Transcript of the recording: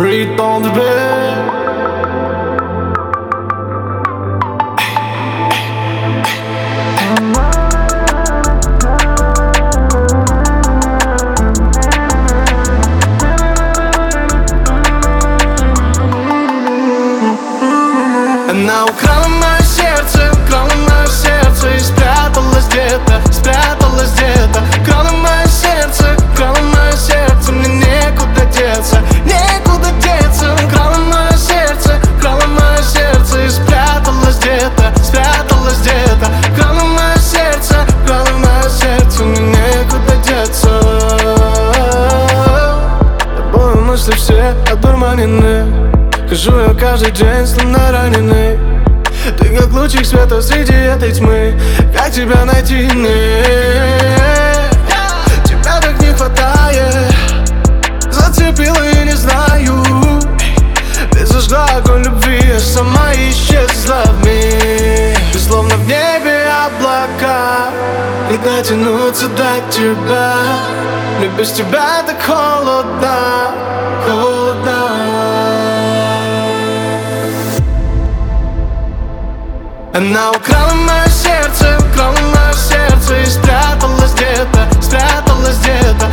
breathe on the bed. Она украла мое сердце, украла мое сердце и спряталась где-то, спряталась где-то. Украла мое сердце, украла мое сердце, мне некуда деться, некуда деться. Украла мое сердце, украла мое сердце и спряталась где-то, спряталась где-то. Украла мое сердце, мне некуда деться. Тобой мысли все одурманены. Хожу я каждый день, словно раненый. Ты как лучик света среди этой тьмы. Как тебя найти? Тебя так не хватает. Зацепила и не знаю. Ты зажгла огонь любви, а сама исчезла в миг. Ты словно в небе облака, не дотянуться до тебя. Мне без тебя так холодно, холодно. Она украла мое сердце и спряталась где-то, спряталась где-то.